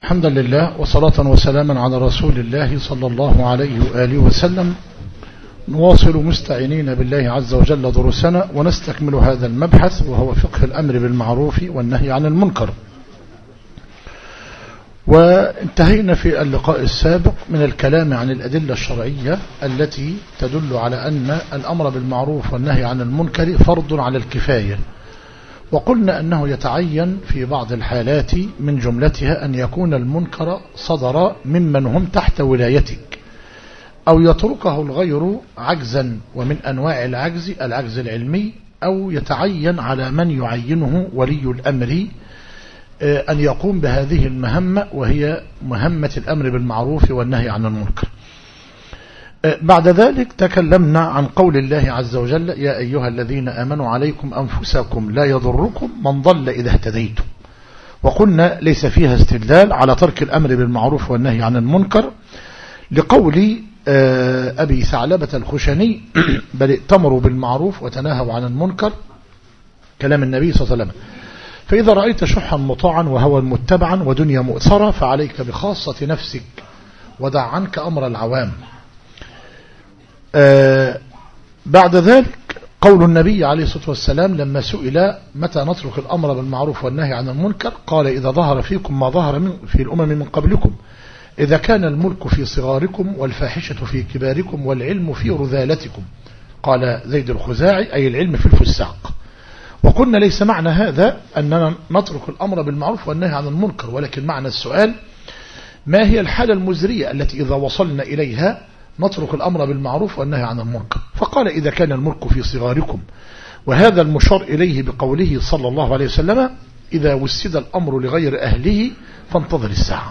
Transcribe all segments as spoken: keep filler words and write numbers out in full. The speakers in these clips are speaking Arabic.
حمدا لله وصلاة وسلاما على رسول الله صلى الله عليه وآله وسلم. نواصل مستعينين بالله عز وجل دروسنا ونستكمل هذا المبحث وهو فقه الأمر بالمعروف والنهي عن المنكر. وانتهينا في اللقاء السابق من الكلام عن الأدلة الشرعية التي تدل على أن الأمر بالمعروف والنهي عن المنكر فرض على الكفاية، وقلنا أنه يتعين في بعض الحالات من جملتها أن يكون المنكر صدر ممن هم تحت ولايتك، أو يتركه الغير عجزا، ومن أنواع العجز العجز العلمي، أو يتعين على من يعينه ولي الأمر أن يقوم بهذه المهمة، وهي مهمة الأمر بالمعروف والنهي عن المنكر. بعد ذلك تكلمنا عن قول الله عز وجل: يا أيها الذين آمنوا عليكم أنفسكم لا يضركم من ضل إذا اهتديتم. وقلنا ليس فيها استدلال على ترك الأمر بالمعروف والنهي عن المنكر لقول أبي ثعلبة الخشني: بل ائتمروا بالمعروف وتناهوا عن المنكر، كلام النبي صلى الله عليه وسلم. فإذا رأيت شحا مطاعا وهوى متبعا ودنيا مؤثرة فعليك بخاصة نفسك ودع عنك أمر العوام. آه بعد ذلك قول النبي عليه الصلاة والسلام لما سئل متى نترك الأمر بالمعروف والنهي عن المنكر، قال: إذا ظهر فيكم ما ظهر من في الأمم من قبلكم، إذا كان الملك في صغاركم والفاحشة في كباركم والعلم في رذالتكم. قال زيد الخزاعي: أي العلم في الفساق. وقلنا ليس معنى هذا أننا نترك الأمر بالمعروف والنهي عن المنكر، ولكن معنى السؤال: ما هي الحالة المزرية التي إذا وصلنا إليها نترك الأمر بالمعروف والنهي عن المنكر؟ فقال: إذا كان الملك في صغاركم، وهذا المشار إليه بقوله صلى الله عليه وسلم: إذا وسد الأمر لغير أهله فانتظر الساعة.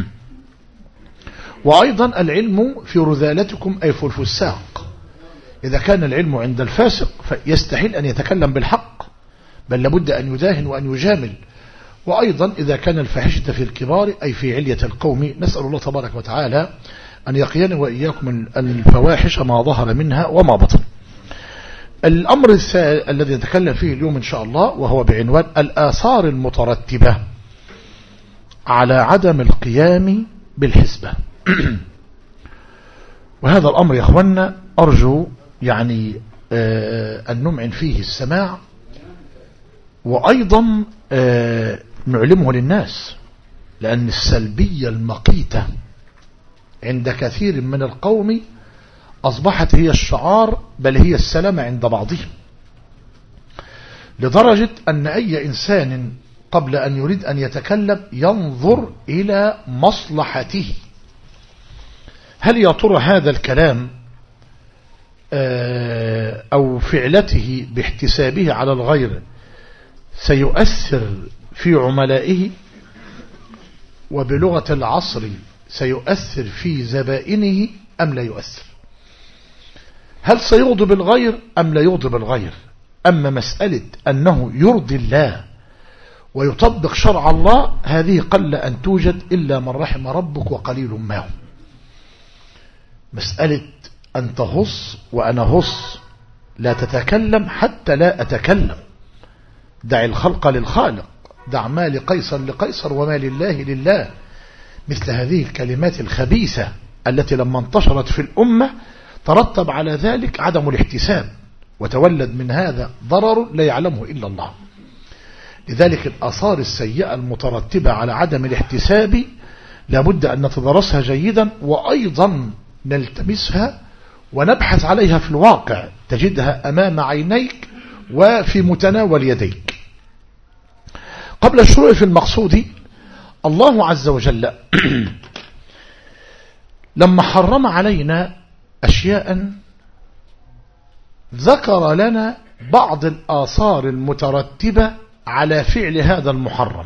وأيضا العلم في رذالتكم أي في الفساق، إذا كان العلم عند الفاسق فيستحيل أن يتكلم بالحق، بل لابد أن يداهن وأن يجامل. وأيضا إذا كان الفاحشة في الكبار أي في علية القوم، نسأل الله تبارك وتعالى أن يقينا وإياكم الفواحش ما ظهر منها وما بطن. الأمر الذي نتكلم فيه اليوم إن شاء الله وهو بعنوان الآثار المترتبة على عدم القيام بالحسبة. وهذا الأمر يا أخوانا أرجو يعني أن نمعن فيه السماع، وأيضا نعلمه للناس، لأن السلبية المقيتة عند كثير من القوم أصبحت هي الشعار، بل هي السلامة عند بعضهم، لدرجة أن أي إنسان قبل أن يريد أن يتكلم ينظر إلى مصلحته. هل يا ترى هذا الكلام أو فعلته باحتسابه على الغير سيؤثر في عملائه، وبلغة العصر سيؤثر في زبائنه أم لا يؤثر؟ هل سيغضب الغير أم لا يغضب الغير؟ أما مسألة أنه يرضي الله ويطبق شرع الله، هذه قل أن توجد إلا من رحم ربك وقليل ما هم. مسألة أن تهص وأنا هص، لا تتكلم حتى لا أتكلم، دع الخلق للخالق، دع ما لقيصر لقيصر وما لله لله. مثل هذه الكلمات الخبيثة التي لما انتشرت في الأمة ترتب على ذلك عدم الاحتساب، وتولد من هذا ضرر لا يعلمه إلا الله. لذلك الآثار السيئة المترتبة على عدم الاحتساب لابد أن نتدرسها جيدا، وأيضا نلتمسها ونبحث عليها في الواقع، تجدها أمام عينيك وفي متناول يديك. قبل الشروع في المقصود، الله عز وجل لما حرم علينا أشياء ذكر لنا بعض الآثار المترتبة على فعل هذا المحرم،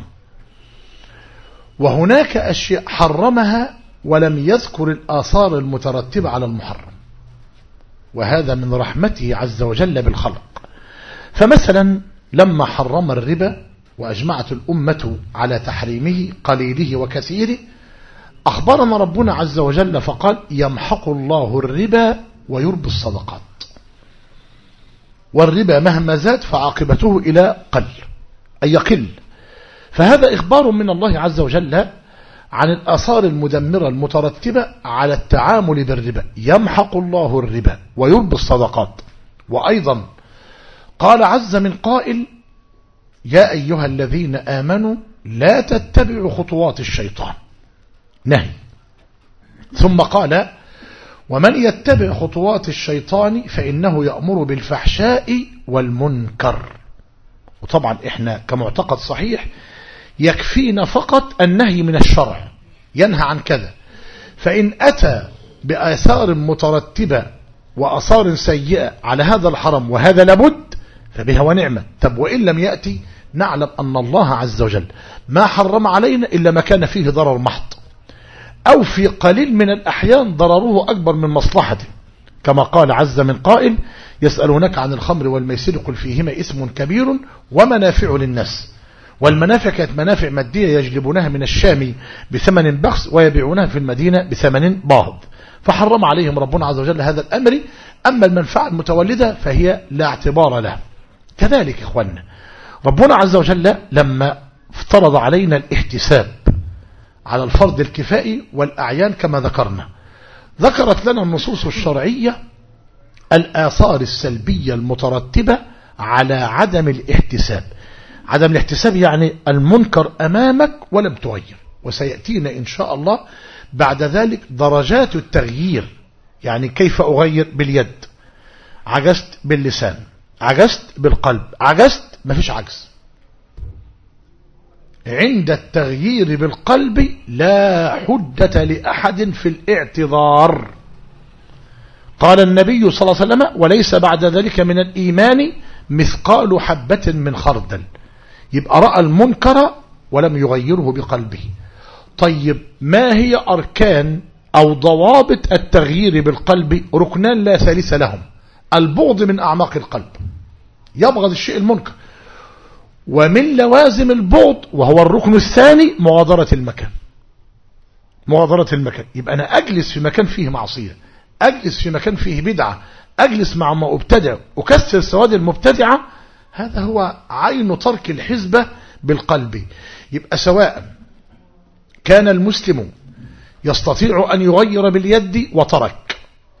وهناك أشياء حرمها ولم يذكر الآثار المترتبة على المحرم، وهذا من رحمته عز وجل بالخلق. فمثلا لما حرم الربا وأجمعت الأمة على تحريمه قليله وكثيره، أخبرنا ربنا عز وجل فقال: يمحق الله الربا ويربي الصدقات. والربا مهما زاد فعاقبته إلى قل، أي يقل. فهذا إخبار من الله عز وجل عن الآثار المدمرة المترتبة على التعامل بالربا. يمحق الله الربا ويربي الصدقات. وأيضا قال عز من قائل: يا أيها الذين آمنوا لا تتبعوا خطوات الشيطان، نهي. ثم قال: ومن يتبع خطوات الشيطان فإنه يأمر بالفحشاء والمنكر. وطبعا إحنا كمعتقد صحيح يكفينا فقط النهي من الشرع، ينهى عن كذا، فإن أتى بآثار مترتبة وآثار سيئة على هذا الحرم وهذا لابد فبها ونعمة. طب وإن لم يأتي، نعلم أن الله عز وجل ما حرم علينا إلا ما كان فيه ضرر محض، أو في قليل من الأحيان ضرره أكبر من مصلحته، كما قال عز من قائل: يسألونك عن الخمر والميسر قل فيهما اسم كبير ومنافع للناس. والمنافع كانت منافع مادية يجلبونها من الشام بثمن بخس ويبيعونها في المدينة بثمن باهظ، فحرم عليهم ربنا عز وجل هذا الأمر. أما المنفعة المتولدة فهي لا اعتبار لها. كذلك إخواننا ربنا عز وجل لما افترض علينا الاحتساب على الفرض الكفائي والأعيان كما ذكرنا، ذكرت لنا النصوص الشرعية الآثار السلبية المترتبة على عدم الاحتساب. عدم الاحتساب يعني المنكر أمامك ولم تغير، وسيأتينا إن شاء الله بعد ذلك درجات التغيير. يعني كيف أغير؟ باليد، عجزت باللسان، عجزت بالقلب، عجزت، ما فيش عجز. عند التغيير بالقلب لا حجة لأحد في الاعتذار. قال النبي صلى الله عليه وسلم: وليس بعد ذلك من الإيمان مثقال حبة من خردل. يبقى رأى المنكر ولم يغيره بقلبه. طيب ما هي أركان أو ضوابط التغيير بالقلب؟ ركنان لا ثالث لهم: البغض من أعماق القلب، يبغض الشيء المنكر، ومن لوازم البغض وهو الركن الثاني مغادرة المكان. مغادرة المكان يبقى أنا أجلس في مكان فيه معصية، أجلس في مكان فيه بدعة، أجلس مع مبتدع، أكسر سواد المبتدعة، هذا هو عين ترك الحزبة بالقلب. يبقى سواء كان المسلم يستطيع أن يغير باليد وترك،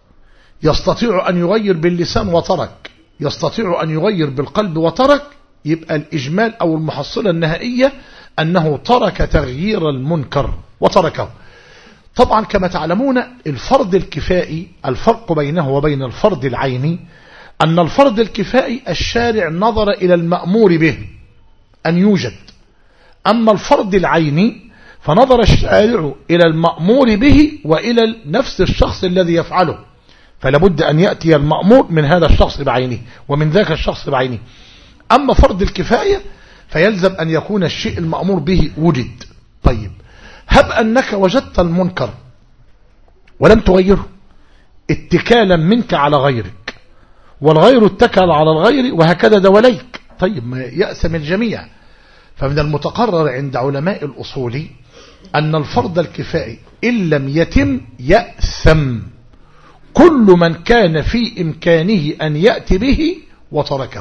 يستطيع أن يغير باللسان وترك، يستطيع أن يغير بالقلب وترك، يبقى الإجمال أو المحصلة النهائية أنه ترك تغيير المنكر وتركه. طبعا كما تعلمون الفرض الكفائي الفرق بينه وبين الفرض العيني أن الفرض الكفائي الشارع نظر إلى المأمور به أن يوجد، أما الفرض العيني فنظر الشارع إلى المأمور به وإلى نفس الشخص الذي يفعله، فلابد أن يأتي المأمور من هذا الشخص بعينه ومن ذاك الشخص بعينه. أما فرض الكفاية فيلزم أن يكون الشيء المأمور به وجد. طيب هب أنك وجدت المنكر ولم تغيره اتكالا منك على غيرك، والغير اتكل على الغير وهكذا دوليك، طيب ما يأثم الجميع. فمن المتقرر عند علماء الأصول أن الفرض الكفائي إن لم يتم يأثم كل من كان في إمكانه أن يأتي به وتركه.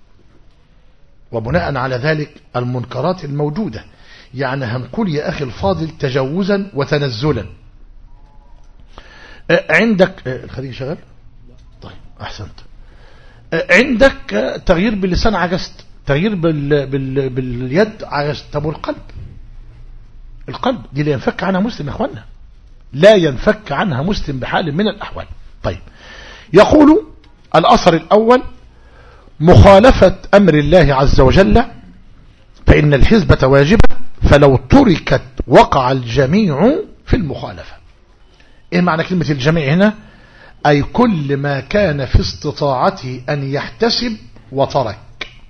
وبناء على ذلك المنكرات الموجودة، يعني هنقول يا أخي الفاضل تجوزا وتنزلا. عندك الخليج شغال؟ طيب أحسنت. عندك تغيير باللسان عجزت، تغيير بال... بال... باليد عجزت. طب والقلب؟ القلب دي لا ينفك عنها مسلم يا اخوانا، لا ينفك عنها مسلم بحال من الأحوال. طيب يقول الأثر الأول: مخالفة أمر الله عز وجل فإن الحزبة واجبة، فلو تركت وقع الجميع في المخالفة. إيه معنى كلمة الجميع هنا؟ أي كل ما كان في استطاعته أن يحتسب وترك.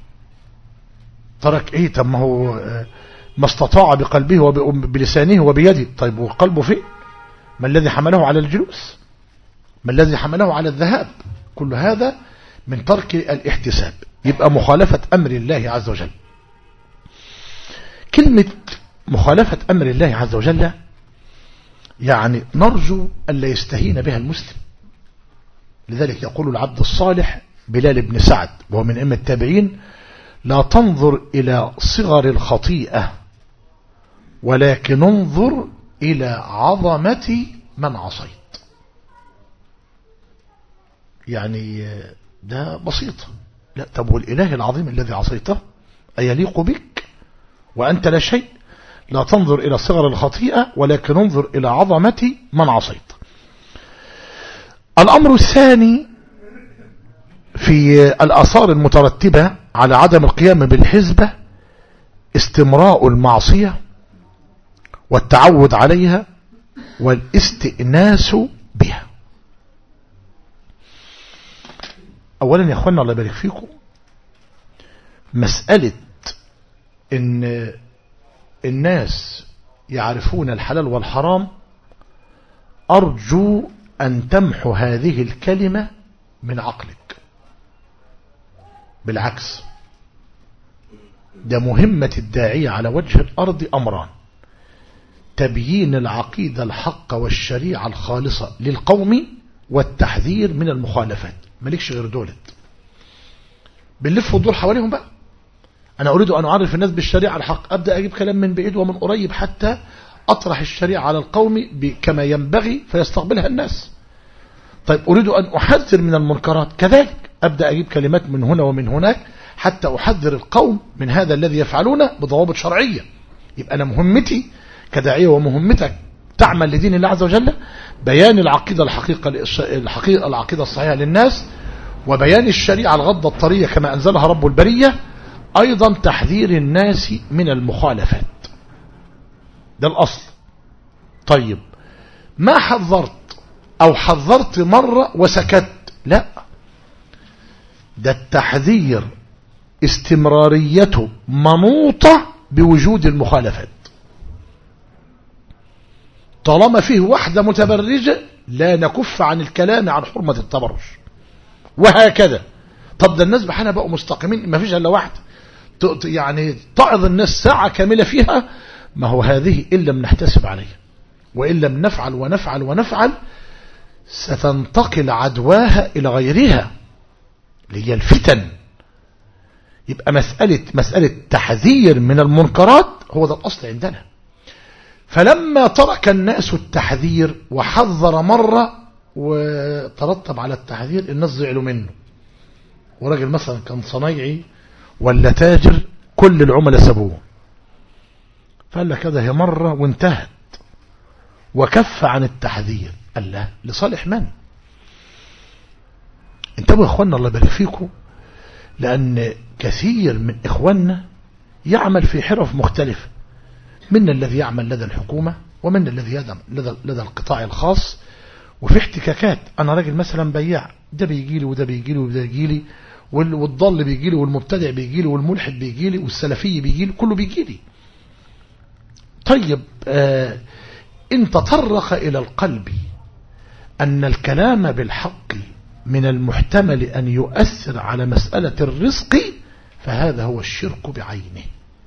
ترك إيه؟ طب ما هو ما استطاع بقلبه وبلسانه وبيده. طيب وقلبه فين؟ ما الذي حمله على الجلوس؟ ما الذي حمله على الذهاب؟ كل هذا من ترك الاحتساب. يبقى مخالفة أمر الله عز وجل. كلمة مخالفة أمر الله عز وجل يعني نرجو أن لا يستهين بها المسلم. لذلك يقول العبد الصالح بلال بن سعد وهو من أئمة التابعين: لا تنظر إلى صغر الخطيئة ولكن انظر إلى عظمة من عصيت. يعني ده بسيط. لا، طب والإله العظيم الذي عصيته أيليق بك وأنت لا شيء؟ لا تنظر إلى صغر الخطيئة ولكن انظر إلى عظمة من عصيت. الأمر الثاني في الآثار المترتبة على عدم القيام بالحسبة استمراء المعصية والتعود عليها والاستئناس بها. أولا يا أخوانا الله يبارك فيكم، مسألة إن الناس يعرفون الحلال والحرام، أرجو أن تمحو هذه الكلمة من عقلك. بالعكس، ده مهمة الداعية على وجه الأرض أمران: تبيين العقيدة الحق والشريعة الخالصة للقوم والتحذير من المخالفات. مالكش غير دولت، بنلف ودور حواليهم بقى. أنا أريد أن أعرف الناس بالشريعة الحق، أبدأ أجيب كلام من بعيد ومن قريب حتى أطرح الشريعة على القوم كما ينبغي فيستقبلها الناس. طيب أريد أن أحذر من المنكرات، كذلك أبدأ أجيب كلمات من هنا ومن هناك حتى أحذر القوم من هذا الذي يفعلونه بضوابط شرعية. يبقى أنا مهمتي كداعية ومهمتك تعمل لدين الله عز وجل بيان العقيدة الحقيقة الحقيقة العقيدة الصحيحة للناس، وبيان الشريعة الغضة الطرية كما أنزلها رب البرية، أيضا تحذير الناس من المخالفات. ده الأصل. طيب ما حذرت أو حذرت مرة وسكت، لا، ده التحذير استمراريته منوطة بوجود المخالفات. طالما فيه واحدة متبرجة لا نكف عن الكلام عن حرمة التبرج، وهكذا. طب ده الناس بحالها بقوا مستقيمين، ما فيش الا واحدة يعني تعظ الناس ساعة كاملة فيها. ما هو هذه إن لم نحتسب عليها وإن لم نفعل ونفعل ونفعل ستنتقل عدواها إلى غيرها اللي هي الفتن. يبقى مسألة مسألة تحذير من المنكرات هو ده الأصل عندنا. فلما ترك الناس التحذير وحذر مرة وترتب على التحذير الناس زعلوا منه، وراجل مثلا كان صنايعي ولا تاجر كل العملاء سابوه، فقال لك كده هي مرة وانتهت، وكف عن التحذير. قال لا، لصالح من؟ انتبهوا يا اخوانا الله يبارك فيكم، لأن كثير من إخواننا يعمل في حرف مختلفة، من الذي يعمل لدى الحكومة ومن الذي يعمل لدى, لدى القطاع الخاص، وفي احتكاكات. أنا راجل مثلا بياع، ده بيجي لي وده بيجي لي وده بيجي لي، والضال بيجي لي والمبتدع بيجي لي والملحد بيجي لي والسلفي بيجي لي، كله بيجي لي. طيب آه إن تطرق إلى القلب أن الكلام بالحق من المحتمل أن يؤثر على مسألة الرزق، فهذا هو الشرك بعينه.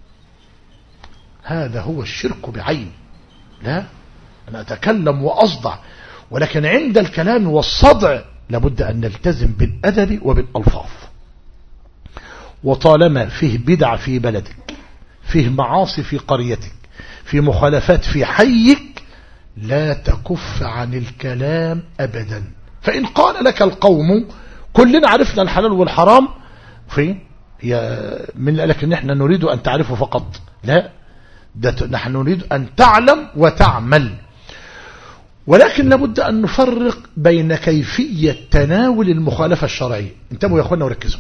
هذا هو الشرك بعينه. لا، أنا أتكلم وأصدع، ولكن عند الكلام والصدع لابد أن نلتزم بالأدب وبالألفاظ. وطالما فيه بدع في بلدك، فيه معاصي في قريتك، في مخالفات في حيك، لا تكف عن الكلام أبدا. فإن قال لك القوم كلنا عرفنا الحلال والحرام، في من قال لك ان احنا نريد ان تعرفه فقط؟ لا، ده نحن نريد ان تعلم وتعمل. ولكن لابد ان نفرق بين كيفية تناول المخالفة الشرعية. انتبهوا يا اخوانا وركزوا.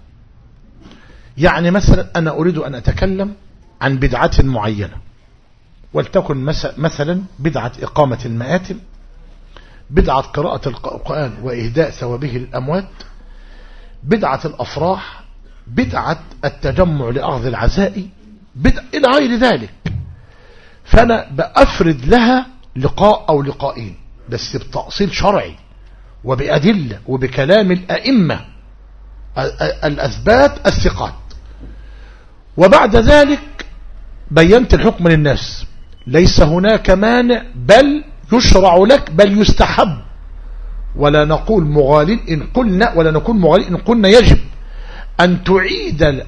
يعني مثلا انا اريد ان اتكلم عن بدعة معينة، ولتكن مثلا بدعة اقامة المآتم، بدعة قراءة القرآن وإهداء ثوابه للأموات، بدعة الأفراح، بدعة التجمع لأخذ العزاء، بدعة إلى غير ذلك. فأنا بأفرد لها لقاء أو لقائين، بس بتأصيل شرعي وبأدلة وبكلام الأئمة الأثبات الثقات. وبعد ذلك بينت الحكم للناس، ليس هناك مانع، بل يشرع لك، بل يستحب. ولا نقول مغالين إن قلنا ولا نكون مغالين إن قلنا يجب أن تعيد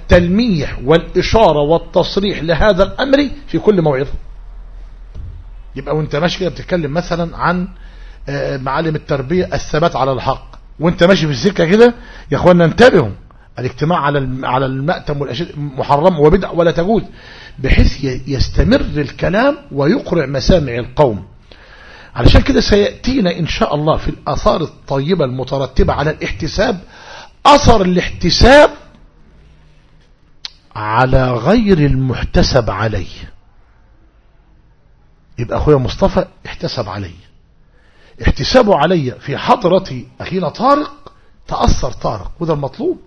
التلميح والإشارة والتصريح لهذا الأمر في كل موعظة. يبقى وانت ماشي كده بتتكلم مثلا عن معالم التربية، الثبات على الحق، وانت ماشي في السكة كده يا اخوانا انتبهوا، الاجتماع على على المأتم والاشياء محرم وبدع ولا تجوز، بحيث يستمر الكلام ويقرع مسامع القوم. علشان كده سيأتينا إن شاء الله في الآثار الطيبة المترتبة على الاحتساب أثر الاحتساب على غير المحتسب عليه. يبقى أخويا مصطفى احتسب علي، احتسابه علي في حضرة أخينا طارق تأثر طارق، وده المطلوب.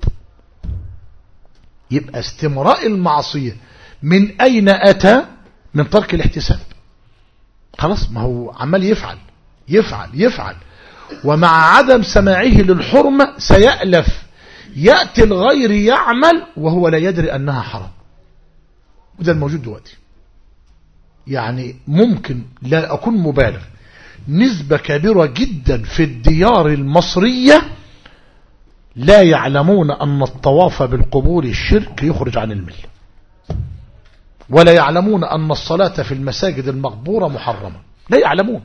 يبقى استمراء المعصية من أين أتى؟ من ترك الاحتساب. خلاص، ما هو عمال يفعل يفعل يفعل، ومع عدم سماعه للحرمة سيألف، يأتي الغير يعمل وهو لا يدري أنها حرام، وده الموجود دلوقتي. يعني ممكن لا أكون مبالغ، نسبة كبيرة جدا في الديار المصرية لا يعلمون أن الطواف بالقبور الشرك يخرج عن الملة، ولا يعلمون أن الصلاة في المساجد المقبورة محرمة، لا يعلمون.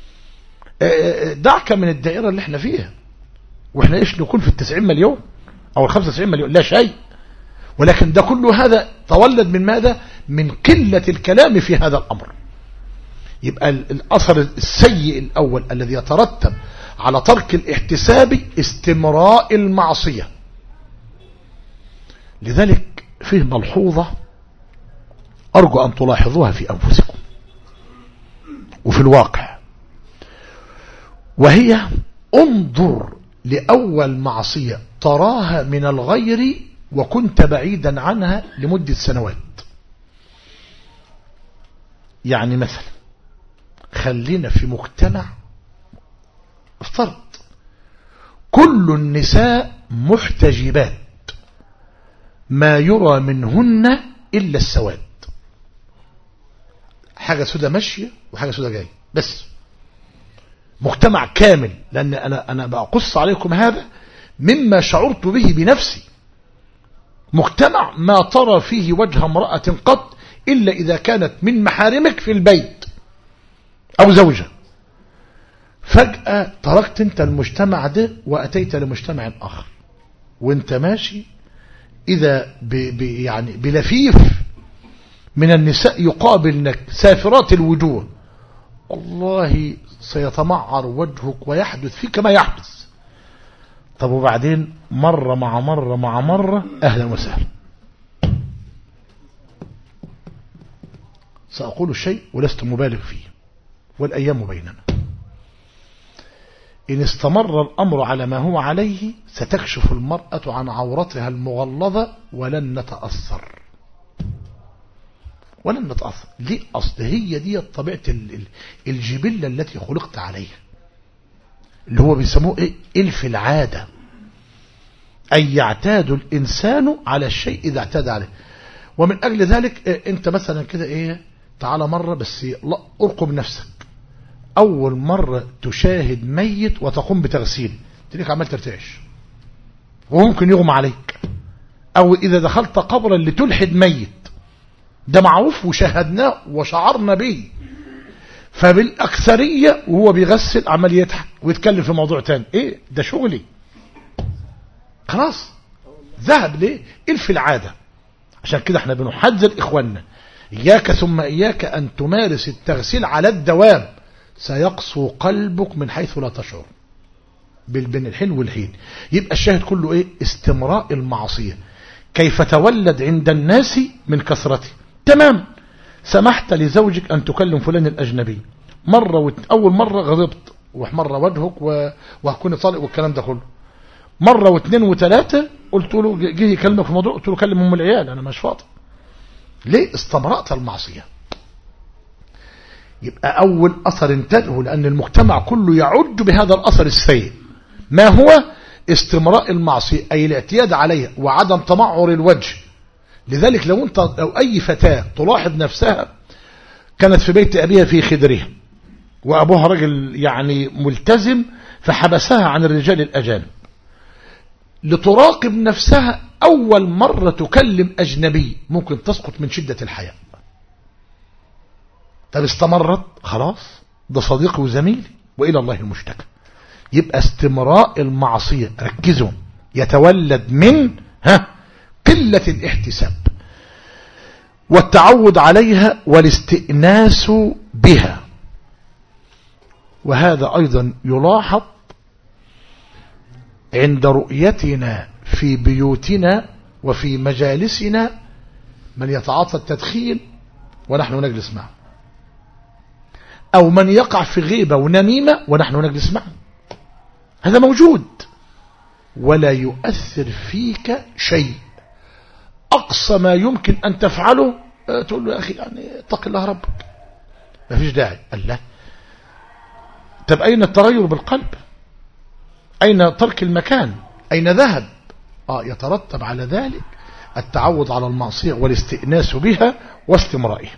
دعك من الدائرة اللي احنا فيها، واحنا ايش نكون في التسعين مليون او الخمسة وتسعين مليون، لا شيء. ولكن ده كله هذا تولد من ماذا؟ من قلة الكلام في هذا الأمر. يبقى الأثر السيء الأول الذي يترتب على ترك الاحتساب استمراء المعصية. لذلك فيه ملحوظة أرجو أن تلاحظوها في أنفسكم وفي الواقع، وهي انظر لأول معصية تراها من الغير وكنت بعيدا عنها لمدة سنوات. يعني مثلا خلينا في مجتمع افترض كل النساء محتجبات ما يرى منهن إلا السواد، حاجة سودة ماشية وحاجة سودة جاية، بس مجتمع كامل. لأن أنا أنا بقص عليكم هذا مما شعرت به بنفسي. مجتمع ما ترى فيه وجه امرأة قط إلا إذا كانت من محارمك في البيت أو زوجة. فجأة تركت أنت المجتمع ده وأتيت لمجتمع آخر، وأنت ماشي إذا ب ب يعني بلفيف من النساء يقابلنك سافرات الوجوه، والله سيتمعر وجهك ويحدث فيك ما يحدث. طب وبعدين مرة مع مرة مع مرة أهلا وسهلا. سأقول الشيء ولست مبالغ فيه، والأيام بيننا. إن استمر الأمر على ما هو عليه ستكشف المرأة عن عورتها المغلظة ولن نتأثر ولن نتأثر. ليه؟ أصل هي دي طبيعة الجبلة التي خلقت عليها، اللي هو بيسموه إيه؟ إلف العادة، أي يعتاد الإنسان على الشيء إذا اعتاد عليه. ومن أجل ذلك إيه؟ أنت مثلا كده إيه، تعالى مرة بس لا أرقب نفسك، أول مرة تشاهد ميت وتقوم بتغسيل تليك عمال ترتعش وممكن يغمى عليك، أو إذا دخلت قبرا لتلحد ميت، ده معروف وشاهدناه وشعرنا به. فبالأكثرية وهو بيغسل عمال يضحك ويتكلم في موضوع تاني، إيه ده شغلي، خلاص ذهب ليه إلف العادة. عشان كده احنا بنحذر إخواننا إياك ثم إياك أن تمارس التغسيل على الدوام، سيقسو قلبك من حيث لا تشعر بين الحين والحين. يبقى الشاهد كله إيه؟ استمراء المعصية. كيف تولد عند الناس من كثرته. تمام، سمحت لزوجك أن تكلم فلان الأجنبي مرة وت... أول مرة غضبت ومرة وجهك و... وهكون طالق والكلام ده كله، مرة واثنين وثلاثة قلت له جه يكلمك في موضوع قلت له كلم أم العيال أنا مش فاضي. ليه؟ استمرأت المعصية. يبقى أول أثر انتبهوا، لأن المجتمع كله يعد بهذا الأثر السيء. ما هو؟ استمراء المعصية، أي الاعتياد عليها وعدم تمعر الوجه. لذلك لو أنت أو أي فتاة تلاحظ نفسها كانت في بيت أبيها في خدرها وأبوها رجل يعني ملتزم فحبسها عن الرجال الأجانب، لتراقب نفسها أول مرة تكلم أجنبي ممكن تسقط من شدة الحياء. طب استمرت خلاص ده صديقي وزميلي وإلى الله المشتكى. يبقى استمراء المعصية ركزوا يتولد من ها قلة الاحتساب والتعود عليها والاستئناس بها. وهذا أيضا يلاحظ عند رؤيتنا في بيوتنا وفي مجالسنا من يتعاطى التدخين ونحن نجلس معه، أو من يقع في غيبة ونميمة ونحن نجلس معه. هذا موجود ولا يؤثر فيك شيء. أقصى ما يمكن أن تفعله تقول له يا أخي يعني اتق الله ربك، ما فيش داعي. قال لا. طب أين التغير بالقلب؟ أين ترك المكان؟ أين ذهب؟ آه يترتب على ذلك التعود على المعصية والاستئناس بها واستمرائها.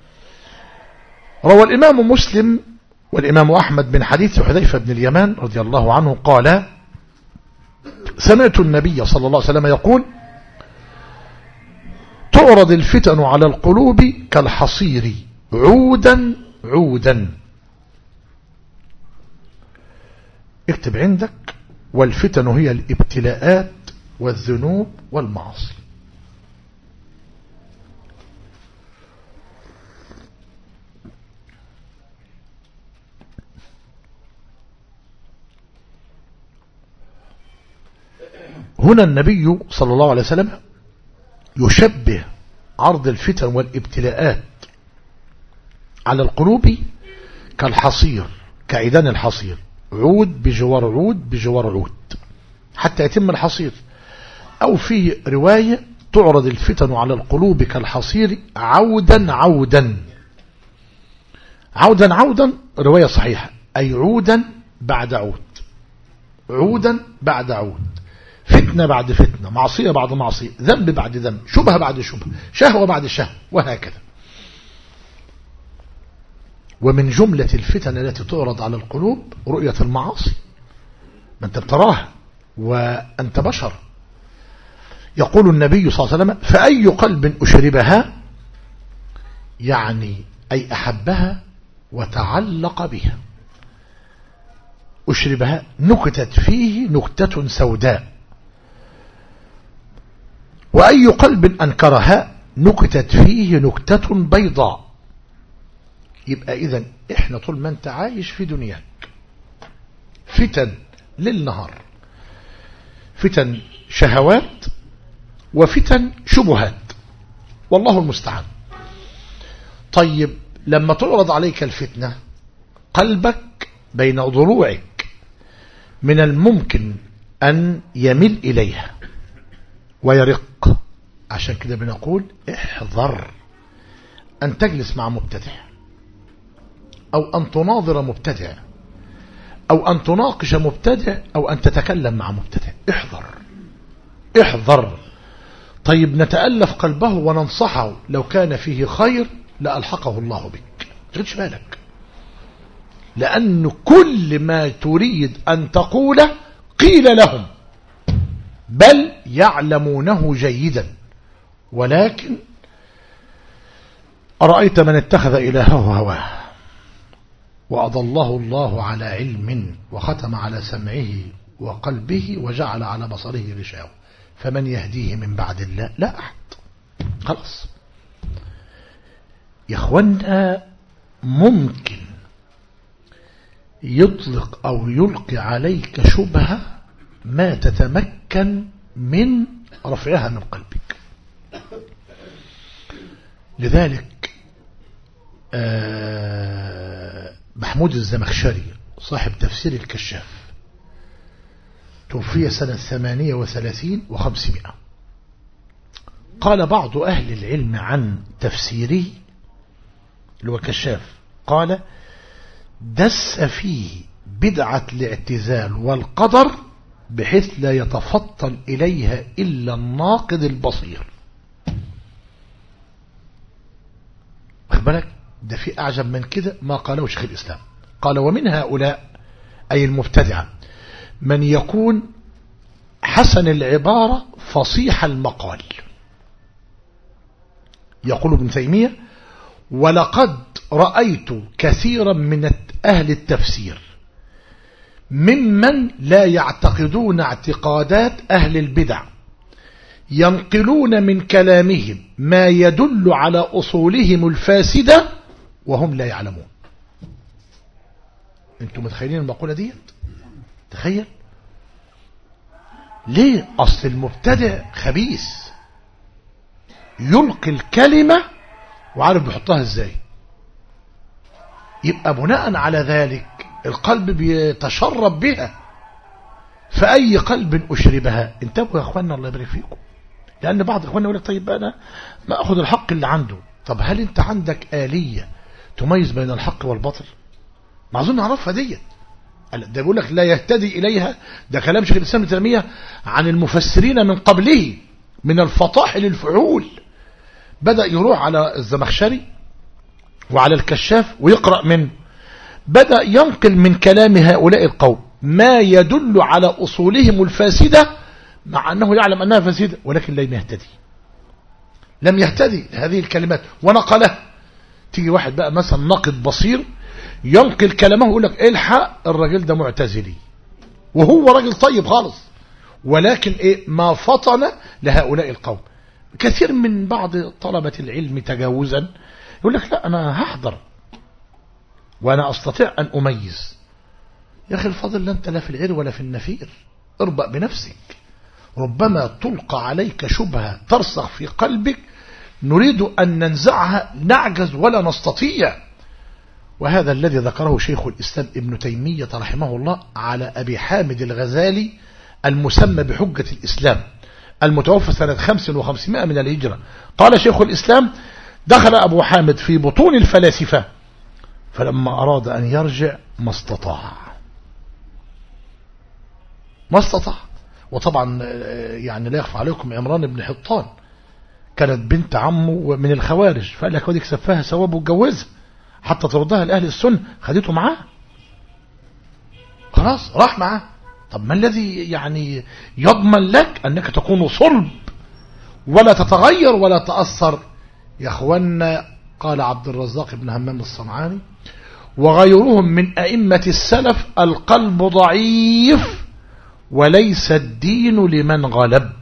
روى الإمام مسلم والإمام أحمد من حديث حذيفة بن اليمان رضي الله عنه قال: سمعت النبي صلى الله عليه وسلم يقول: تعرض الفتن على القلوب كالحصير عودا عودا. اكتب عندك: والفتن هي الابتلاءات والذنوب والمعاصي. هنا النبي صلى الله عليه وسلم يشبه عرض الفتن والابتلاءات على القلوب كالحصير، كعيدان الحصير، عود بجوار عود بجوار عود حتى يتم الحصير. أو في رواية: تعرض الفتن على القلوب كالحصير عودا عودا. عودا عودا رواية صحيحة، أي عودا بعد عود، عودا بعد عود، فتنة بعد فتنة، معصية بعد معصية، ذنب بعد ذنب، شبهة بعد شبهة، شهوة بعد شهوة، وهكذا. ومن جملة الفتن التي تعرض على القلوب رؤية المعاصي، ما أنت بتراها وأنت بشر. يقول النبي صلى الله عليه وسلم: فأي قلب أشربها، يعني أي أحبها وتعلق بها، أشربها نكتت فيه نكتة سوداء، وأي قلب أنكرها نكتت فيه نكتة بيضاء. يبقى إذن إحنا طول ما أنت عايش في دنياك فتن للنهار، فتن شهوات وفتن شبهات، والله المستعان. طيب لما تعرض عليك الفتنة قلبك بين ضلوعك من الممكن أن يميل إليها ويرق. عشان كده بنقول احذر أن تجلس مع مبتدع، أو أن تناظر مبتدع، أو أن تناقش مبتدع، أو أن تتكلم مع مبتدع. احذر احذر. طيب نتألف قلبه وننصحه، لو كان فيه خير لألحقه الله بك، تغيرش بالك، لأن كل ما تريد أن تقوله قيل لهم، بل يعلمونه جيدا. ولكن أرأيت من اتخذ إلهه هواه وأضله الله على علم وختم على سمعه وقلبه وجعل على بصره غشاوة، فمن يهديه من بعد الله؟ لا أحد. خلاص يا أخوانا، ممكن يطلق أو يلقي عليك شبهة ما تتمكن من رفعها من قلبك. لذلك محمود الزمخشري صاحب تفسير الكشاف توفي سنة ثمانية وثلاثين وخمسمائة. قال بعض أهل العلم عن تفسيره اللي هو الكشاف، قال: دس فيه بدعة الاعتزال والقدر بحيث لا يتفطن إليها إلا الناقد البصير. أخبرك ده في أعجب من كده ما قاله شيخ الإسلام. قال: ومن هؤلاء أي المبتدعة من يكون حسن العبارة فصيح المقال. يقول ابن تيمية: ولقد رأيت كثيرا من أهل التفسير ممن لا يعتقدون اعتقادات أهل البدع ينقلون من كلامهم ما يدل على أصولهم الفاسدة وهم لا يعلمون. انتم متخيلين المقولة دي؟ تخيل ليه؟ أصل المبتدع خبيث يلقي الكلمة وعارف بيحطها ازاي، يبقى بناء على ذلك القلب بيتشرب بها، فأي قلب أشربها. انتبهوا يا أخوانا الله يبارك فيكم، لأن بعض إخواننا يقول لك طيب أنا ما أخذ الحق اللي عنده. طب هل أنت عندك آلية تميز بين الحق والباطل؟ ما أظن أعرفها دي. ده بيقول لك لا يهتدي إليها، ده كلام شيخ الإسلام ابن تيمية عن المفسرين من قبله من الفطاحل الفعول. بدأ يروح على الزمخشري وعلى الكشاف ويقرأ منه، بدأ ينقل من كلام هؤلاء القوم ما يدل على أصولهم الفاسدة، مع أنه يعلم أنها فاسدة ولكن لم يهتدي لم يهتدي هذه الكلمات ونقله. تيجي واحد بقى مثلا ناقد بصير ينقل كلامه ويقول لك الحق الراجل ده معتزلي وهو راجل طيب خالص، ولكن إيه ما فطن لهؤلاء القوم. كثير من بعض طلبة العلم تجاوزا يقول لك لا أنا هحضر وأنا أستطيع أن أميز. يا أخي الفضل لا أنت لا في العير ولا في النفير، اربأ بنفسك. ربما تلقى عليك شبهة ترسخ في قلبك نريد أن ننزعها نعجز ولا نستطيع. وهذا الذي ذكره شيخ الإسلام ابن تيمية رحمه الله على أبي حامد الغزالي المسمى بحجة الإسلام المتوفى سنة خمس وخمسمائة من الهجرة. قال شيخ الإسلام دخل أبو حامد في بطون الفلاسفة فلما أراد أن يرجع ما استطاع ما استطاع وطبعا يعني لا يخفى عليكم عمران بن حطان كانت بنت عمه من الخوارج، فقال لك وديك سفاها ثواب واتجوزها حتى ترضاها لأهل السنة، خدته معاه خلاص راح معاه. طب ما الذي يعني يضمن لك أنك تكون صلب ولا تتغير ولا تأثر؟ يا أخوانا قال عبد الرزاق بن همام الصنعاني وغيرهم من أئمة السلف القلب ضعيف وليس الدين لمن غلب.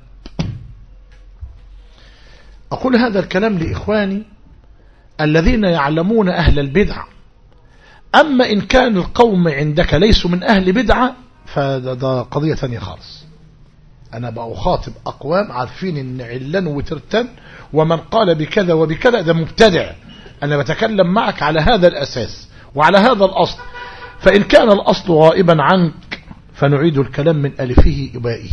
أقول هذا الكلام لإخواني الذين يعلمون أهل البدع. أما إن كان القوم عندك ليسوا من أهل بدعة فده قضية ثانية خالص. أنا بأخاطب أقوام عارفين إن علان وترتان ومن قال بكذا وبكذا ده مبتدع. أنا بتكلم معك على هذا الأساس وعلى هذا الأصل، فإن كان الأصل غائبا عنك فنعيد الكلام من ألفه إبائه.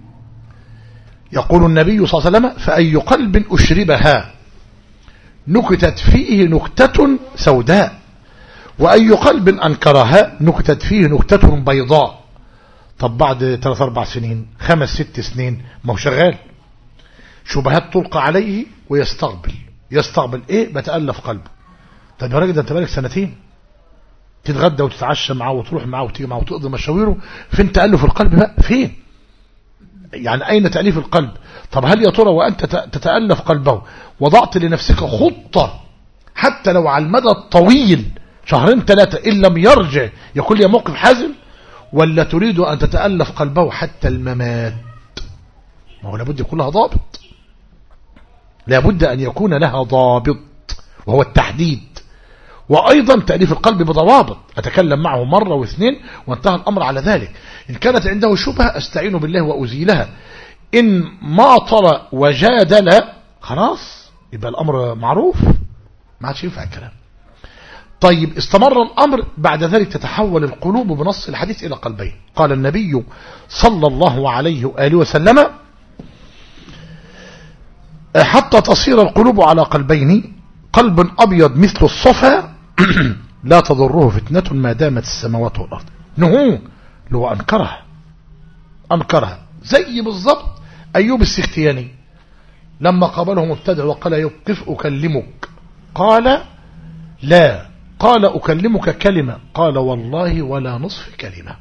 يقول النبي صلى الله عليه وسلم فأي قلب أشربها نكتت فيه نكتة سوداء وأي قلب أنكرها نكتت فيه نكتة بيضاء. طب بعد ثلاث أربع سنين خمس ست سنين ما هو شغال، شبهات تلقى عليه ويستقبل يستقبل إيه بتألف قلبه. طب يا راجل ده أنت بالك سنتين تتغدى وتتعشى معه وتروح معه وتيجي معه وتقضي مشاويره، فين تألف القلب بقى؟ فين يعني أين تأليف القلب؟ طب هل يا ترى وأنت تتألف قلبه وضعت لنفسك خطة حتى لو على المدى الطويل شهرين ثلاثة إن لم يرجع يكون لي موقف حازم، ولا تريد أن تتألف قلبه حتى الممات؟ ما هو لابد يكون لها ضابط، لابد أن يكون لها ضابط وهو التحديد، وأيضا تأليف القلب بضوابط أتكلم معه مرة واثنين وانتهى الأمر على ذلك. إن كانت عنده شبهة أستعين بالله وأزيلها، إن ماطر وجادل خلاص يبقى الأمر معروف ما عادش ينفع الكلام. طيب استمر الأمر بعد ذلك تتحول القلوب بنص الحديث إلى قلبين. قال النبي صلى الله عليه وآله وسلم حتى تصير القلوب على قلبين قلب أبيض مثل الصفا لا تضره فتنة ما دامت السماوات والأرض. نهو لو أنكرها أنكرها زي بالضبط أيوب السختياني لما قابله مبتدع وقال يوقف أكلمك قال لا، قال أكلمك كلمة قال والله ولا نصف كلمة.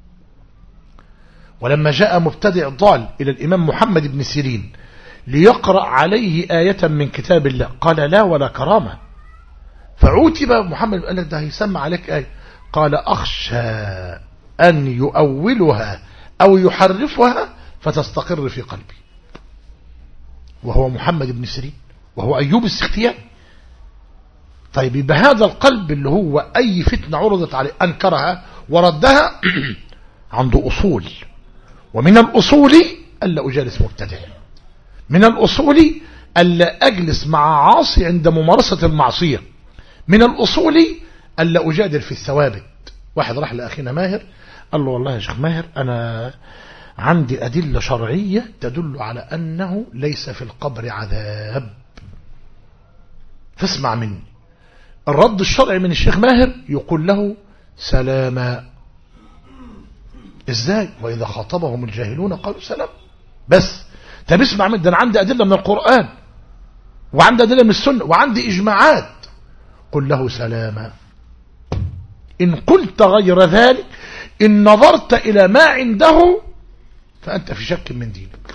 ولما جاء مبتدع ضال إلى الإمام محمد بن سيرين ليقرأ عليه آية من كتاب الله قال لا ولا كرامة، فعوتب محمد قال لك ده هيسمع عليك آية. قال أخشى أن يؤولها أو يحرفها فتستقر في قلبي. وهو محمد بن سيرين وهو أيوب السختياني. طيب يبقى هذا القلب اللي هو أي فتنة عرضت عليه أنكرها وردها عنده أصول. ومن الأصول ألا أجالس مبتدع، من الأصول ألا أجلس مع عاصي عند ممارسة المعصية، من الأصول ألا أجادل في الثوابت. واحد راح لأخينا ماهر قال له والله يا شيخ ماهر أنا عندي أدلة شرعية تدل على أنه ليس في القبر عذاب، فاسمع مني. الرد الشرعي من الشيخ ماهر يقول له سلاما. ازاي؟ وإذا خاطبهم الجاهلون قالوا سلام. بس طب اسمع من ده، أنا عندي أدلة من القرآن وعندي أدلة من السنة وعندي إجماعات. قل له سلاما. إن قلت غير ذلك، إن نظرت إلى ما عنده فأنت في شك من دينك.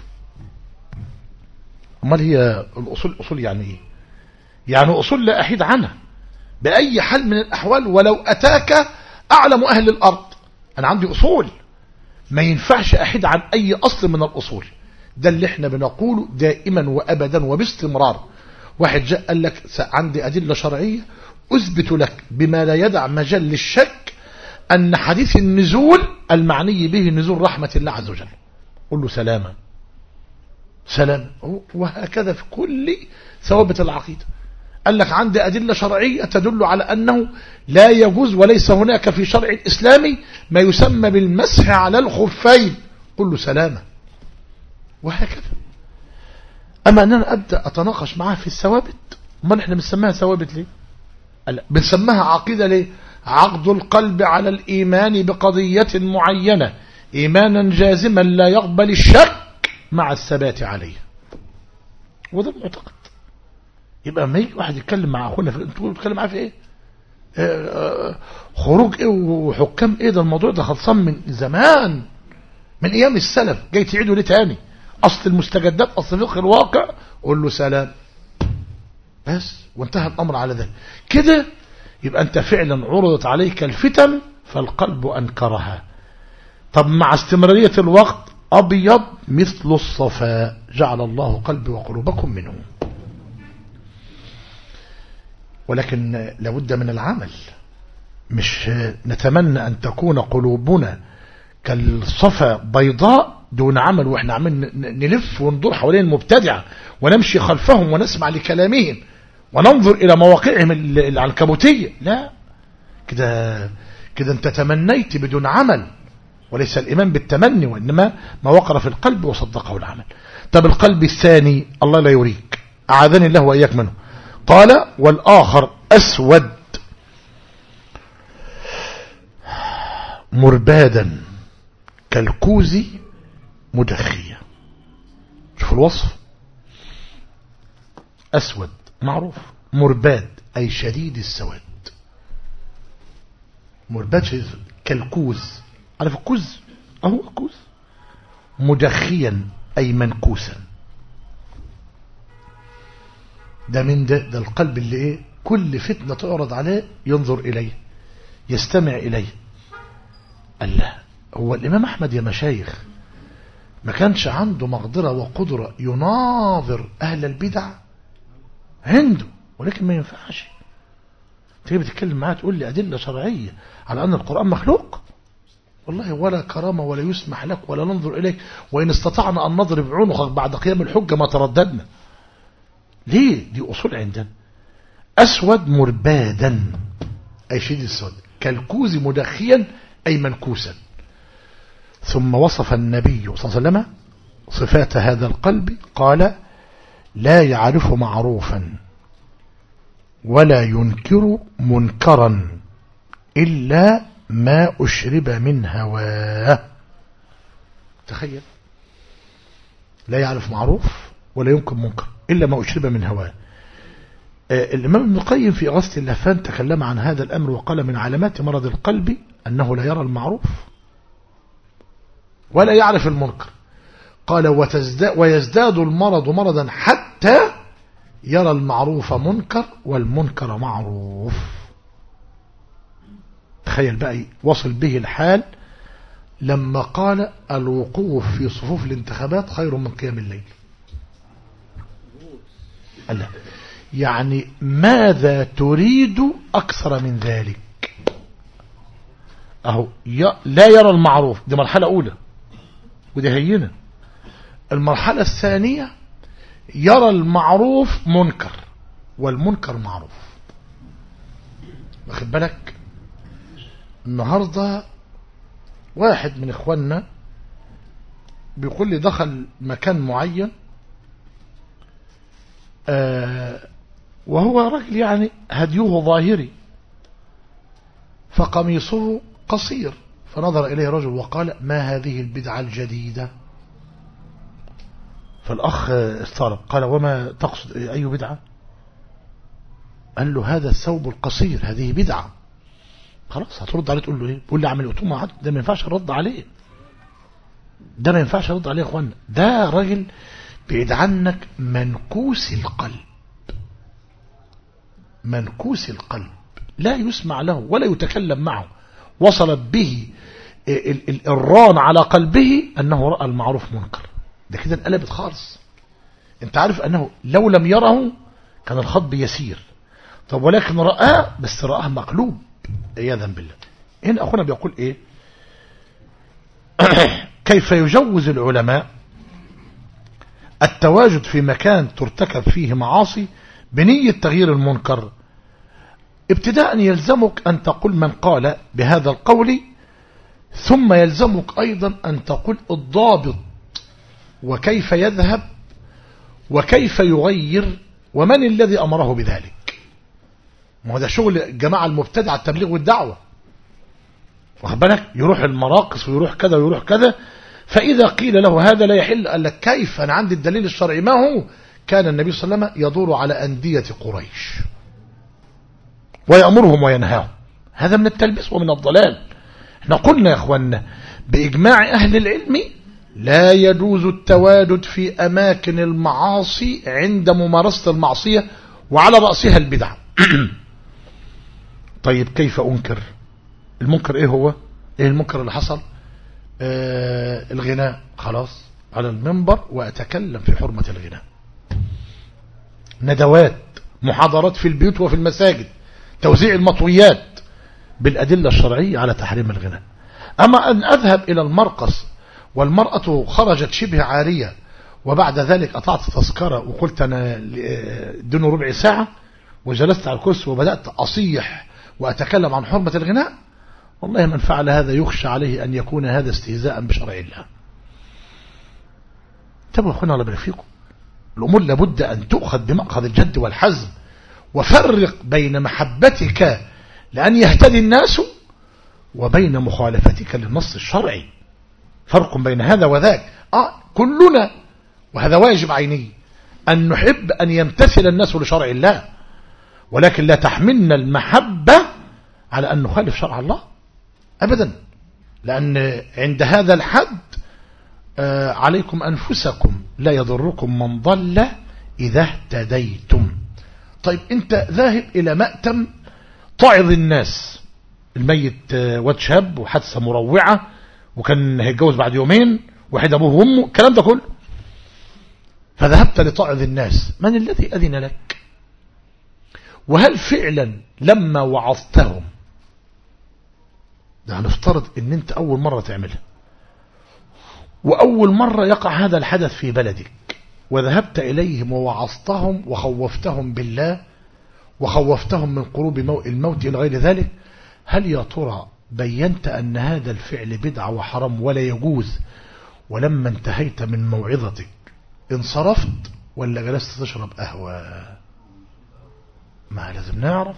أمال هي الأصول أصول يعني إيه؟ يعني أصول لا أحيد عنها بأي حال من الأحوال ولو أتاك أعلم أهل الأرض. أنا عندي أصول ما ينفعش أحيد عن أي أصل من الأصول. ده اللي احنا بنقوله دائما وأبدا وباستمرار. واحد جاء قال لك عندي أدلة شرعية أثبت لك بما لا يدع مجال للشك أن حديث النزول المعني به نزول رحمة الله عز وجل. قل له سلاما سلام. وهكذا في كل ثوابت العقيدة. قال لك عندي أدلة شرعية تدل على أنه لا يجوز وليس هناك في شرع الإسلامي ما يسمى بالمسح على الخفين. قل له سلاما. وهكذا. أما أننا أبدأ أتناقش معاه في الثوابت، ما نحن بنسميها ثوابت ليه؟ بنسميها عقيدة ليه؟ عقد القلب على الإيمان بقضية معينة إيمانا جازما لا يقبل الشك مع الثبات عليه. وده المعتقد. يبقى ما يجي واحد يتكلم مع أخونا في انتوا تتكلم معاه في إيه؟ آه خروج إيه وحكام إيه؟ ده الموضوع ده خلصان من زمان، من أيام السلف، جاي تعيده ليه تاني؟ أصل المستجدات، أصل فقه الواقع. قول له سلام بس وانتهى الأمر على ذلك. كده يبقى أنت فعلا عرضت عليك الفتن فالقلب أنكرها. طب مع استمرارية الوقت أبيض مثل الصفاء جعل الله قلبي وقلوبكم منه. ولكن لابد من العمل. مش نتمنى أن تكون قلوبنا كالصفا بيضاء دون عمل وإحنا عمل نلف وندور حوالين المبتدعة ونمشي خلفهم ونسمع لكلامهم وننظر إلى مواقعهم العنكبوتية. لا، كده كده أنت تمنيت بدون عمل، وليس الإيمان بالتمني وإنما ما وقر في القلب وصدقه العمل. طب القلب الثاني الله لا يريك، أعاذني الله وإياك منه. قال والآخر أسود مربادا كالكوز مدخية. شوف الوصف، أسود معروف، مرباد أي شديد السواد. مرباد شديد كالكوز، عارف الكوز أهو الكوز. مدخيا أي منكوسا. ده من ده, ده القلب اللي ايه كل فتنة تعرض عليه ينظر إليه يستمع إليه. الله، هو الإمام أحمد يا مشايخ ما كانش عنده مقدرة وقدرة يناظر أهل البدع؟ عنده، ولكن ما ينفعش. تيجي بتتكلم معاه تقول لي أدلة شرعية على أن القرآن مخلوق؟ والله ولا كرامة ولا يسمح لك ولا ننظر إليك، وإن استطعنا أن نضرب عنقك بعد قيام الحجة ما ترددنا. ليه؟ دي أصول عندنا. أسود مربادا أي شديد السود، كالكوز مدخيا أي منكوسا. ثم وصف النبي صلى الله عليه وسلم صفات هذا القلب، قال لا يعرف معروفا ولا ينكر منكرا إلا ما أشرب من هواه. تخيل، لا يعرف معروف ولا ينكر منكر إلا ما أشرب من هواه. آه الإمام ابن القيم في إغاثة اللهفان تكلم عن هذا الأمر وقال من علامات مرض القلب أنه لا يرى المعروف ولا يعرف المنكر. قال وتزداد ويزداد المرض مرضا حتى يرى المعروف منكر والمنكر معروف. تخيل بقى وصل به الحال لما قال الوقوف في صفوف الانتخابات خير من قيام الليل. الله، يعني ماذا تريد أكثر من ذلك؟ أهو لا يرى المعروف، دي مرحلة أولى ودي هينة. المرحلة الثانية يرى المعروف منكر والمنكر معروف. واخد بالك؟ النهاردة واحد من إخواننا بيقول لي دخل مكان معين آه وهو رجل يعني هديه ظاهري، فقميصه قصير، فنظر إليه رجل وقال ما هذه البدعة الجديدة؟ فالأخ استغرب قال وما تقصد أي بدعة؟ قال له هذا الثوب القصير هذه بدعة. خلاص هترد عليه تقول له ايه؟ قول لي عمل يقطوم عد، ده ما ينفعش الرد عليه، ده ما ينفعش الرد عليه يا اخوانا. ده راجل بعيد عنك منكوس القلب، منكوس القلب لا يسمع له ولا يتكلم معه. وصلت به الران على قلبه أنه رأى المعروف منكر، ده كده انقلبت خالص. انت عارف أنه لو لم يره كان الخطب يسير، طب ولكن رآه بس رآه مقلوب عياذا بالله. هنا أخونا بيقول إيه؟ كيف يجوز العلماء التواجد في مكان ترتكب فيه معاصي بنية تغيير المنكر؟ ابتداء يلزمك أن تقول من قال بهذا القول، ثم يلزمك أيضا أن تقول الضابط وكيف يذهب وكيف يغير ومن الذي أمره بذلك. ما هو ده شغل الجماعة المبتدعة التبليغ والدعوة، واخد بالك؟ يروح المراقص ويروح كذا ويروح كذا، فإذا قيل له هذا لا يحل قال لك كيف؟ أنا عندي الدليل الشرعي. ما هو؟ كان النبي صلى الله عليه وسلم يدور على أندية قريش ويأمرهم وينهاهم. هذا من التلبيس ومن الضلال. احنا قلنا يا اخوانا بإجماع أهل العلم لا يجوز التواجد في أماكن المعاصي عند ممارسة المعصية وعلى رأسها البدع. طيب كيف أنكر المنكر؟ ايه هو؟ ايه المنكر اللي حصل؟ آه الغناء. خلاص على المنبر وأتكلم في حرمة الغناء، ندوات، محاضرات في البيوت وفي المساجد، توزيع المطويات بالأدلة الشرعية على تحريم الغناء. أما أن أذهب إلى المرقص والمرأة خرجت شبه عارية وبعد ذلك أطعت تذكرة وقلت أنا دون ربع ساعة وجلست على الكرسي وبدأت أصيح وأتكلم عن حرمة الغناء، والله من فعل هذا يخشى عليه أن يكون هذا استهزاء بشرع الله. تبقى أخونا الله يبارك فيكم، الأمور لابد أن تؤخذ بمأخذ الجد والحزم، وفرق بين محبتك لأن يهتدي الناس وبين مخالفتك للنص الشرعي. فرق بين هذا وذاك. آه كلنا وهذا واجب عيني أن نحب أن يمتثل الناس لشرع الله، ولكن لا تحملنا المحبة على أن نخالف شرع الله أبدا، لأن عند هذا الحد آه عليكم أنفسكم لا يضركم من ضل إذا اهتديتم. طيب أنت ذاهب إلى مأتم تعظ الناس، الميت واد شاب وحادثة مروعة وكان هيتجوز بعد يومين واحد أبوه وأمه، الكلام ده كله، فذهبت لتعظ الناس، من الذي أذن لك؟ وهل فعلا لما وعظتهم، ده هنفترض ان انت اول مرة تعملها واول مرة يقع هذا الحدث في بلدك وذهبت اليهم ووعظتهم وخوفتهم بالله وخوفتهم من قروب الموت الى غير ذلك، هل يا ترى بينت ان هذا الفعل بدعة وحرام ولا يجوز، ولما انتهيت من موعظتك انصرفت ولا جلست تشرب قهوة؟ ما لازم نعرف.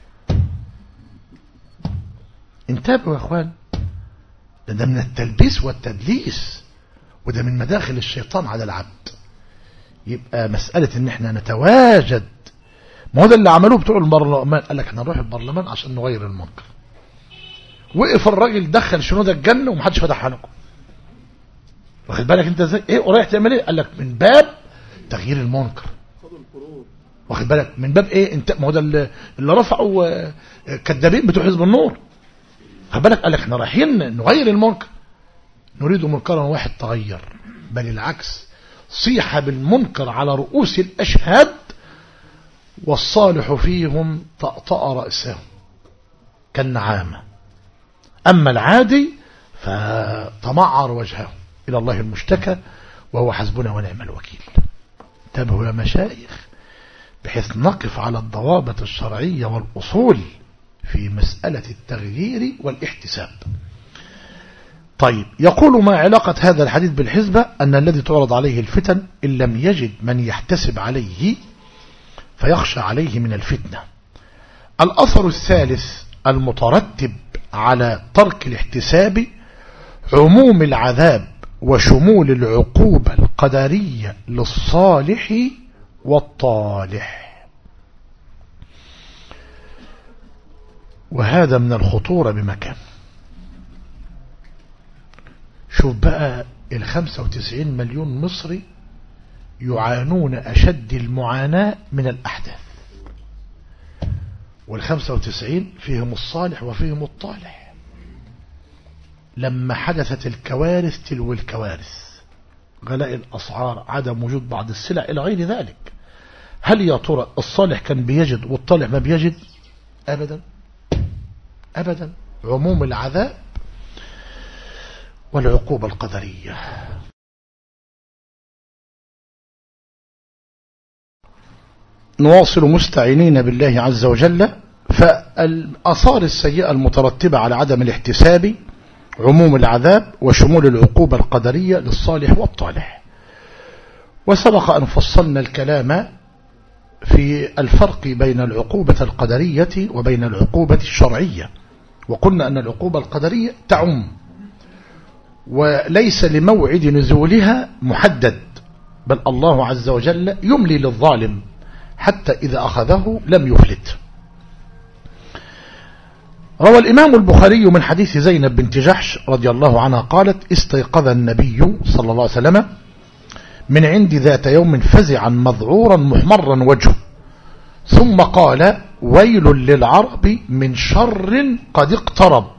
انتبهوا يا اخوان، ده, ده من التلبيس والتدليس، وده من مداخل الشيطان على العبد. يبقى مسألة ان احنا نتواجد، ما هو ده اللي عملوه بتوع البرلمان، قال لك احنا نروح البرلمان عشان نغير المنكر. وقف الراجل دخل شنودة الجنة ومحدش فتح عنكم، واخد بالك انت ازاي؟ ايه ورايح تعمل ايه؟ قال لك من باب تغيير المنكر. واخد بالك من باب ايه؟ انت ما هو ده اللي رفعوا كذابين بتوع حزب النور، واخد بالك، قال لك احنا رايحين نغير المنكر، نريد منكرا واحد تغير، بل العكس، صيح بالمنكر على رؤوس الاشهاد والصالح فيهم طأطأ رأسه كالنعامة، أما العادي فتمعر وجهه إلى الله المشتكى وهو حسبنا ونعم الوكيل. انتبهوا يا مشايخ بحيث نقف على الضوابط الشرعية والأصول في مسألة التغيير والاحتساب. طيب، يقول ما علاقة هذا الحديث بالحسبة؟ أن الذي تعرض عليه الفتن إن لم يجد من يحتسب عليه فيخشى عليه من الفتنة. الأثر الثالث المترتب على ترك الاحتساب عموم العذاب وشمول العقوبة القدرية للصالح والطالح، وهذا من الخطورة بمكان. شوف بقى الخمسة وتسعين مليون مصري يعانون أشد المعاناة من الأحداث، والخمسة وتسعين فيهم الصالح وفيهم الطالح. لما حدثت الكوارث تلو الكوارث، غلاء الأسعار، عدم وجود بعض السلع إلى غير ذلك، هل يا ترى الصالح كان بيجد والطالح ما بيجد؟ أبدا أبدا. عموم العذاب والعقوبة القدرية. نواصل مستعينين بالله عز وجل. فالآثار السيئة المترتبة على عدم الاحتساب عموم العذاب وشمول العقوبة القدرية للصالح والطالح. وسبق أن فصلنا الكلام في الفرق بين العقوبة القدرية وبين العقوبة الشرعية، وقلنا أن العقوبة القدرية تعم وليس لموعد نزولها محدد، بل الله عز وجل يملي للظالم حتى إذا أخذه لم يفلت. روى الإمام البخاري من حديث زينب بنت جحش رضي الله عنها قالت: استيقظ النبي صلى الله عليه وسلم من عند ذات يوم فزعا مذعورا محمرا وجهه، ثم قال: ويل للعرب من شر قد اقترب.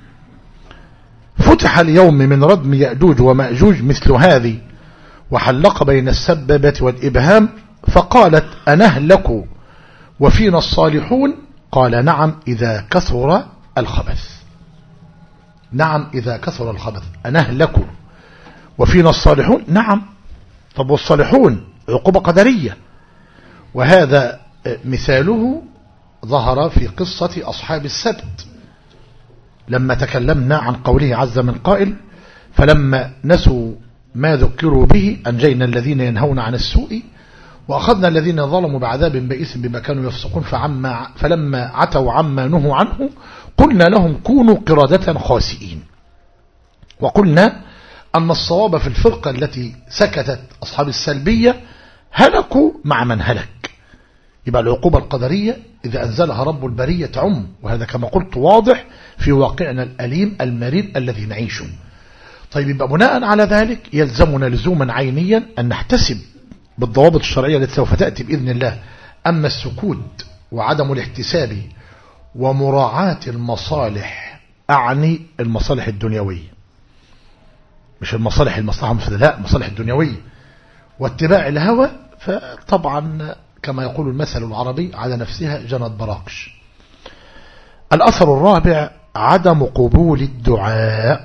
فتح اليوم من ردم يأجوج ومأجوج مثل هذه، وحلق بين السبابة والإبهام، فقالت: أنهلك وفينا الصالحون؟ قال: نعم إذا كثر الخبث. نعم إذا كثر الخبث. أنهلك وفينا الصالحون؟ نعم. طب والصالحون عقوبة قدرية، وهذا مثاله ظهر في قصة أصحاب السبت لما تكلمنا عن قوله عز من قائل: فلما نسوا ما ذكروا به أنجينا الذين ينهون عن السوء وأخذنا الذين ظلموا بعذاب بئيس بما كانوا يفسقون فعما فلما عتوا عما نهوا عنه قلنا لهم كونوا قردة خاسئين. وقلنا أن الصواب في الفرقة التي سكتت أصحاب السلبية هلكوا مع من هلك. يبقى العقوبة القدرية إذا أنزلها رب البرية تعم، وهذا كما قلت واضح في واقعنا الأليم المرير الذي نعيشه. طيب، يبقى بناء على ذلك يلزمنا لزوما عينيا أن نحتسب بالضوابط الشرعية التي سوف تأتي بإذن الله. أما السكوت وعدم الاحتساب ومراعاة المصالح، أعني المصالح الدنيوية، مش المصالح المصلحة المفسدة، لا، المصالح الدنيوية، واتباع الهوى، فطبعا كما يقول المثل العربي على نفسها جنت براقش. الأثر الرابع عدم قبول الدعاء،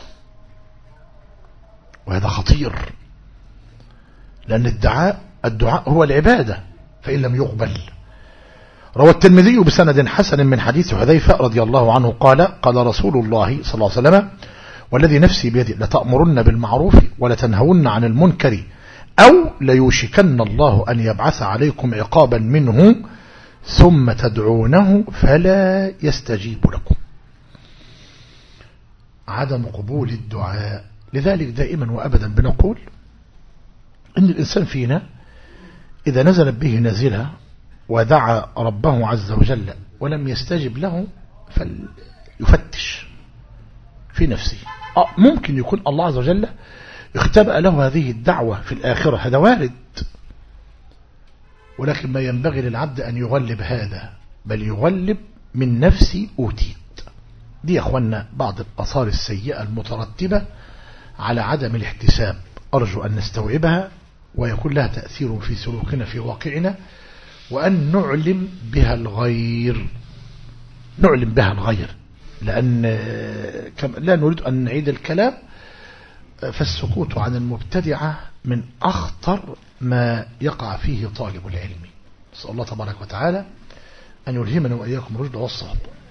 وهذا خطير، لأن الدعاء الدعاء هو العبادة فإن لم يقبل. روى الترمذي بسند حسن من حديث حذيفة رضي الله عنه قال: قال رسول الله صلى الله عليه وسلم: والذي نفسي بيده لتأمرن بالمعروف ولتنهون عن المنكر أو ليوشكن الله أن يبعث عليكم عقابا منه ثم تدعونه فلا يستجيب لكم. عدم قبول الدعاء. لذلك دائما وأبدا بنقول إن الإنسان فينا إذا نزلت به نازلة ودعا ربه عز وجل ولم يستجب له فليفتش في نفسه. آه ممكن يكون الله عز وجل اختبأ له هذه الدعوة في الآخرة، هذا وارد. ولكن ما ينبغي للعبد أن يغلب هذا، بل يغلب من نفسي أوتيت. دي يا أخوانا بعض الآثار السيئة المترتبة على عدم الاحتساب، أرجو أن نستوعبها ويكون لها تأثير في سلوكنا في واقعنا، وأن نعلم بها الغير، نعلم بها الغير، لأن لا نريد أن نعيد الكلام. فالسكوت عن المبتدعة من أخطر ما يقع فيه طالب العلم. نسأل الله تبارك وتعالى أن يلهمنا وإياكم الرشد والصواب.